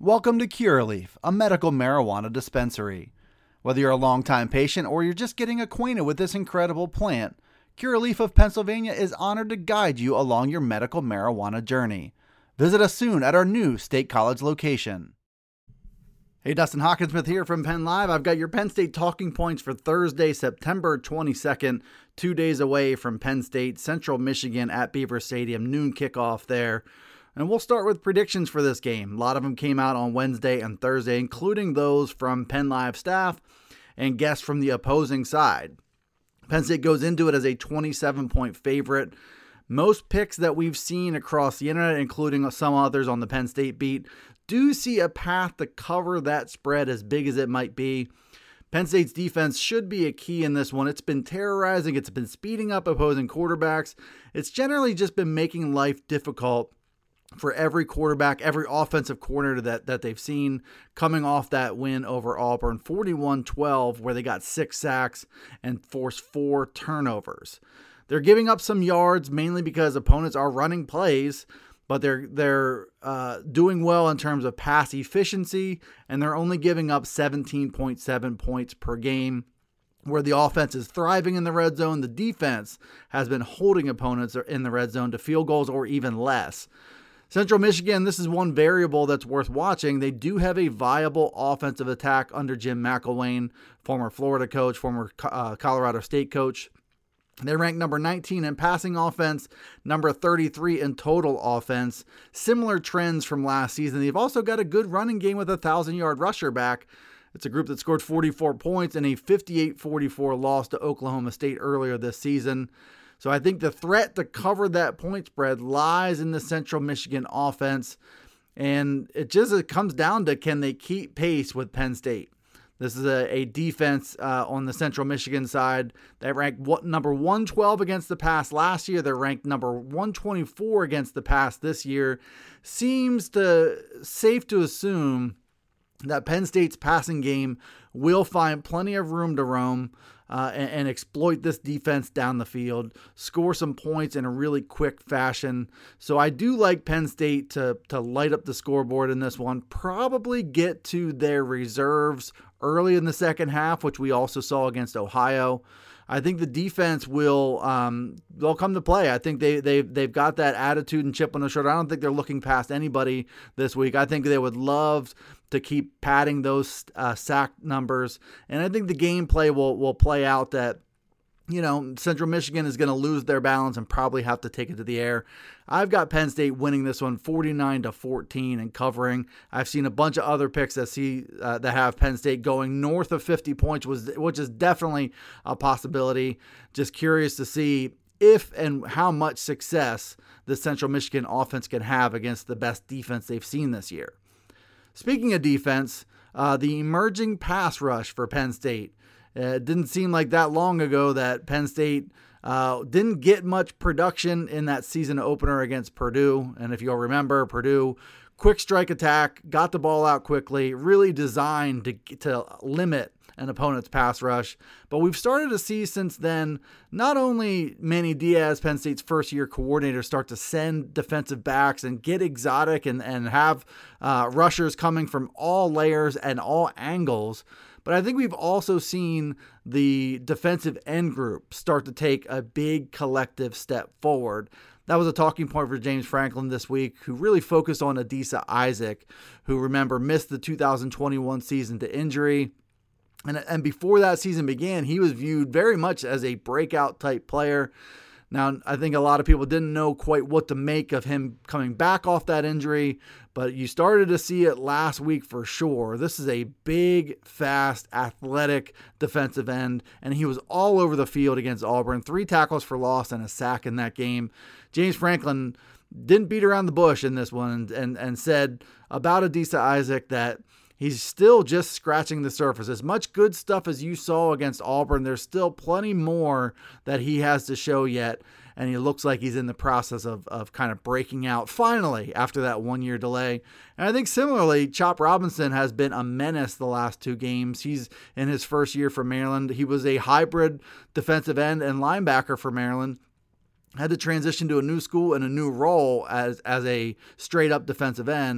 Welcome to Curaleaf, a medical marijuana dispensary. Whether you're a longtime patient or you're just getting acquainted with this incredible plant, Curaleaf of Pennsylvania is honored to guide you along your medical marijuana journey. Visit us soon at our new State College location. Hey, Dustin Hawkinsmith here from Penn Live. I've got your Penn State talking points for Thursday, September 22nd, 2 days away from Penn State, Central Michigan at Beaver Stadium, noon kickoff there. And we'll start with predictions for this game. A lot of them came out on Wednesday and Thursday, including those from Penn Live staff and guests from the opposing side. Penn State goes into it as a 27-point favorite. Most picks that we've seen across the internet, including some others on the Penn State beat, do see a path to cover that spread as big as it might be. Penn State's defense should be a key in this one. It's been terrorizing. It's been speeding up opposing quarterbacks. It's generally just been making life difficult for every quarterback, every offensive coordinator that they've seen coming off that win over Auburn, 41-12, where they got 6 sacks and forced 4 turnovers. They're giving up some yards mainly because opponents are running plays, but they're doing well in terms of pass efficiency, and they're only giving up 17.7 points per game. Where the offense is thriving in the red zone, the defense has been holding opponents in the red zone to field goals or even less. Central Michigan, this is one variable that's worth watching. They do have a viable offensive attack under Jim McElwain, former Florida coach, former Colorado State coach. They rank number 19 in passing offense, number 33 in total offense. Similar trends from last season. They've also got a good running game with a 1,000-yard rusher back. It's a group that scored 44 points in a 58-44 loss to Oklahoma State earlier this season. So I think the threat to cover that point spread lies in the Central Michigan offense. And it comes down to, can they keep pace with Penn State? This is a defense on the Central Michigan side that ranked number 112 against the pass last year. They're ranked number 124 against the pass this year. Seems safe to assume that Penn State's passing game will find plenty of room to roam and exploit this defense down the field, score some points in a really quick fashion. So I do like Penn State to light up the scoreboard in this one, probably get to their reserves early in the second half, which we also saw against Ohio. I think the defense they'll come to play. I think they've got that attitude and chip on the shoulder. I don't think they're looking past anybody this week. I think they would love to keep padding those sack numbers. And I think the gameplay will play out that, Central Michigan is going to lose their balance and probably have to take it to the air. I've got Penn State winning this one 49-14 and covering. I've seen a bunch of other picks that have Penn State going north of 50 points, which is definitely a possibility. Just curious to see if and how much success the Central Michigan offense can have against the best defense they've seen this year. Speaking of defense, the emerging pass rush for Penn State. It didn't seem like that long ago that Penn State didn't get much production in that season opener against Purdue. And if you'll remember, Purdue, quick strike attack, got the ball out quickly, really designed to limit an opponent's pass rush. But we've started to see since then, not only Manny Diaz, Penn State's first-year coordinator, start to send defensive backs and get exotic and have rushers coming from all layers and all angles, but I think we've also seen the defensive end group start to take a big collective step forward. That was a talking point for James Franklin this week, who really focused on Adisa Isaac, who, remember, missed the 2021 season to injury. And before that season began, he was viewed very much as a breakout type player. Now, I think a lot of people didn't know quite what to make of him coming back off that injury, but you started to see it last week for sure. This is a big, fast, athletic defensive end, and he was all over the field against Auburn. 3 tackles for loss and a sack in that game. James Franklin didn't beat around the bush in this one and said about Adisa Isaac that he's still just scratching the surface. As much good stuff as you saw against Auburn, there's still plenty more that he has to show yet. And he looks like he's in the process of kind of breaking out finally after that 1-year delay. And I think similarly, Chop Robinson has been a menace the last 2 games. He's in his first year for Maryland. He was a hybrid defensive end and linebacker for Maryland. Had to transition to a new school and a new role as a straight up defensive end.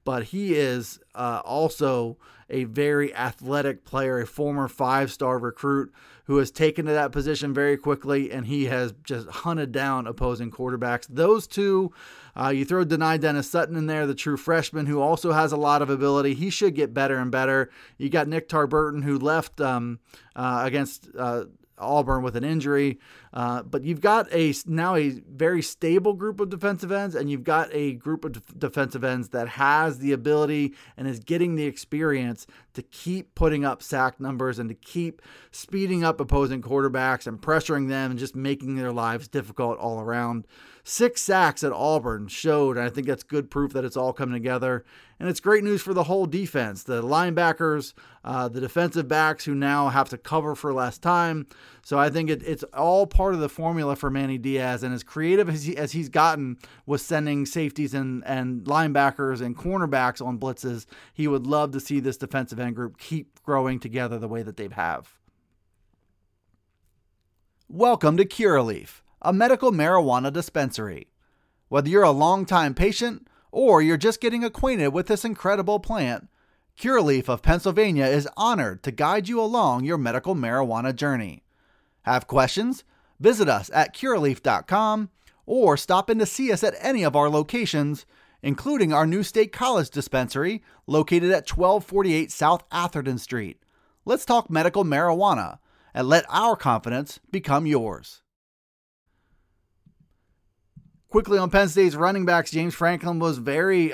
but he is also a very athletic player, a former 5-star recruit who has taken to that position very quickly, and he has just hunted down opposing quarterbacks. Those two, you throw Dani Dennis Sutton in there, the true freshman, who also has a lot of ability. He should get better and better. You got Nick Tarburton, who left against Auburn with an injury, but you've got now a very stable group of defensive ends, and you've got a group of defensive ends that has the ability and is getting the experience to keep putting up sack numbers and to keep speeding up opposing quarterbacks and pressuring them and just making their lives difficult all around. 6 sacks at Auburn showed, and I think that's good proof that it's all coming together. And it's great news for the whole defense, the linebackers, the defensive backs who now have to cover for less time. So I think it's all part of the formula for Manny Diaz. And as creative as he's gotten with sending safeties and linebackers and cornerbacks on blitzes, he would love to see this defensive end group keep growing together the way that they have. Welcome to Curaleaf, a medical marijuana dispensary. Whether you're a longtime patient or you're just getting acquainted with this incredible plant, Curaleaf of Pennsylvania is honored to guide you along your medical marijuana journey. Have questions? Visit us at curaleaf.com or stop in to see us at any of our locations, including our new State College dispensary located at 1248 South Atherton Street. Let's talk medical marijuana and let our confidence become yours. Quickly on Penn State's running backs, James Franklin was had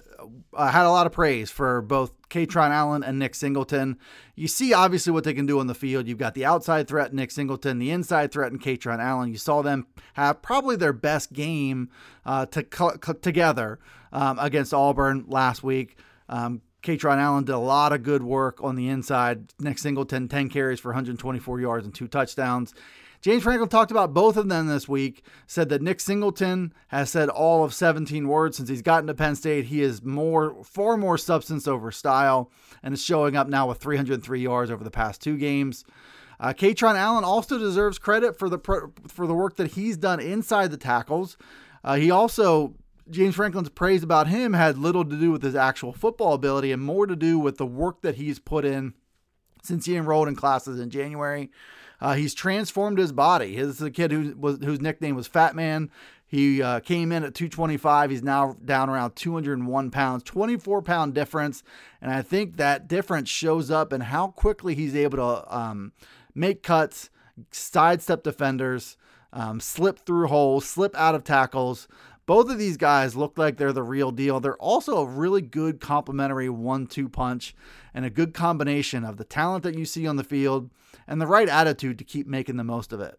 a lot of praise for both Kaytron Allen and Nick Singleton. You see obviously what they can do on the field. You've got the outside threat, Nick Singleton, the inside threat in Kaytron Allen. You saw them have probably their best game together against Auburn last week. Kaytron Allen did a lot of good work on the inside. Nick Singleton, 10 carries for 124 yards and 2 touchdowns. James Franklin talked about both of them this week, said that Nick Singleton has said all of 17 words since he's gotten to Penn State. He is far more substance over style and is showing up now with 303 yards over the past 2 games. Kaytron Allen also deserves credit for the work that he's done inside the tackles. James Franklin's praise about him had little to do with his actual football ability and more to do with the work that he's put in since he enrolled in classes in January. He's transformed his body. This is a kid whose nickname was Fat Man. He came in at 225. He's now down around 201 pounds, 24-pound difference. And I think that difference shows up in how quickly he's able to make cuts, sidestep defenders, slip through holes, slip out of tackles. Both of these guys look like they're the real deal. They're also a really good complementary 1-2 punch and a good combination of the talent that you see on the field and the right attitude to keep making the most of it.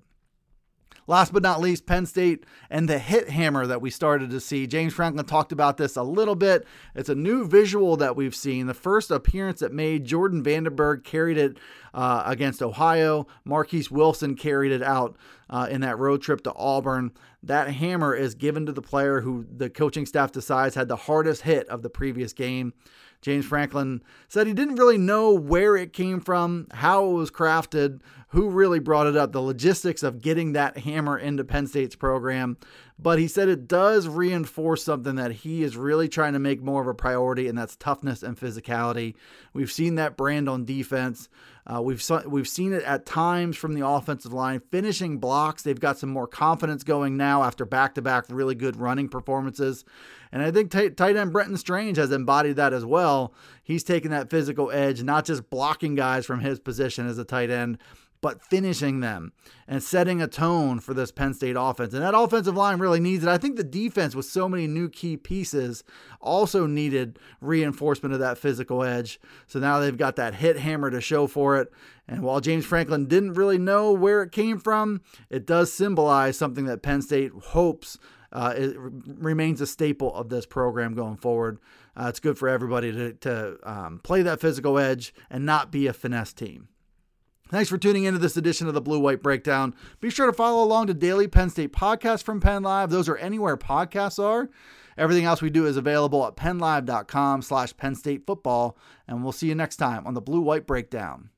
Last but not least, Penn State and the hit hammer that we started to see. James Franklin talked about this a little bit. It's a new visual that we've seen. The first appearance it made, Jordan Vandenberg carried it against Ohio. Marquise Wilson carried it out in that road trip to Auburn. That hammer is given to the player who the coaching staff decides had the hardest hit of the previous game. James Franklin said he didn't really know where it came from, how it was crafted, who really brought it up, the logistics of getting that hammer into Penn State's program. But he said it does reinforce something that he is really trying to make more of a priority, and that's toughness and physicality. We've seen that brand on defense. We've seen it at times from the offensive line, finishing blocks. They've got some more confidence going now after back-to-back really good running performances. And I think tight end Brenton Strange has embodied that as well. He's taken that physical edge, not just blocking guys from his position as a tight end, but finishing them and setting a tone for this Penn State offense. And that offensive line really needs it. I think the defense with so many new key pieces also needed reinforcement of that physical edge. So now they've got that hit hammer to show for it. And while James Franklin didn't really know where it came from, it does symbolize something that Penn State hopes it remains a staple of this program going forward. It's good for everybody to play that physical edge and not be a finesse team. Thanks for tuning into this edition of the Blue White Breakdown. Be sure to follow along to daily Penn State podcasts from Penn Live. Those are anywhere podcasts are. Everything else we do is available at PennLive.com/Penn State football. And we'll see you next time on the Blue White Breakdown.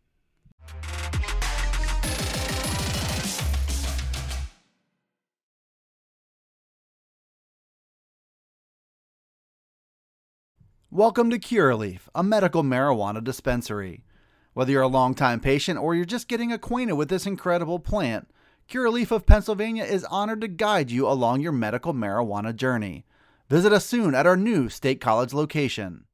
Welcome to Curaleaf, a medical marijuana dispensary. Whether you're a longtime patient or you're just getting acquainted with this incredible plant, Curaleaf of Pennsylvania is honored to guide you along your medical marijuana journey. Visit us soon at our new State College location.